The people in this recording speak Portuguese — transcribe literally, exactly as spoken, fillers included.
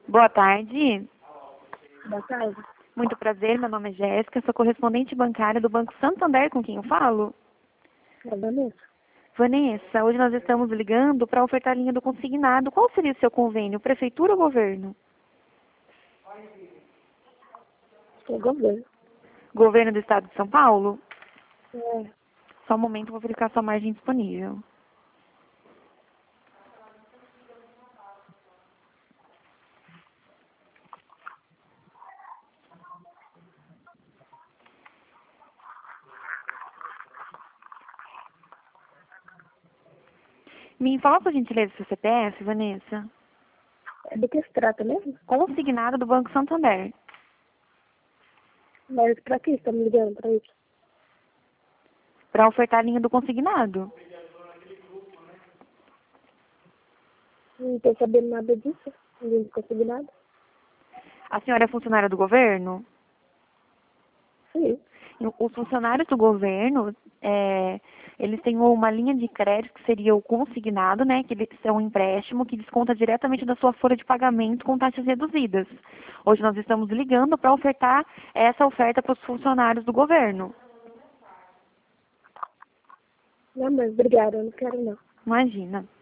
Boa tarde. Boa tarde. Muito prazer, meu nome é Jéssica, sou correspondente bancária do Banco Santander, com quem eu falo? É Vanessa. Vanessa, hoje nós estamos ligando para ofertar a linha do consignado. Qual seria o seu convênio, prefeitura ou governo? É governo. Governo do Estado de São Paulo? É. Só um momento, vou verificar sua margem disponível. Me fala, por gentileza, seu C P F, Vanessa. É do que se trata mesmo? Consignado do Banco Santander. Mas pra que estamos ligando pra isso? Para ofertar a linha do consignado. Não tô sabendo nada disso. Ninguém conseguiu nada. A senhora é funcionária do governo? Sim. Os funcionários do governo, é, eles têm uma linha de crédito que seria o consignado, né, que eles são um empréstimo que desconta diretamente da sua folha de pagamento com taxas reduzidas. Hoje nós estamos ligando para ofertar essa oferta para os funcionários do governo. Não, mas obrigada, eu não quero não. Imagina.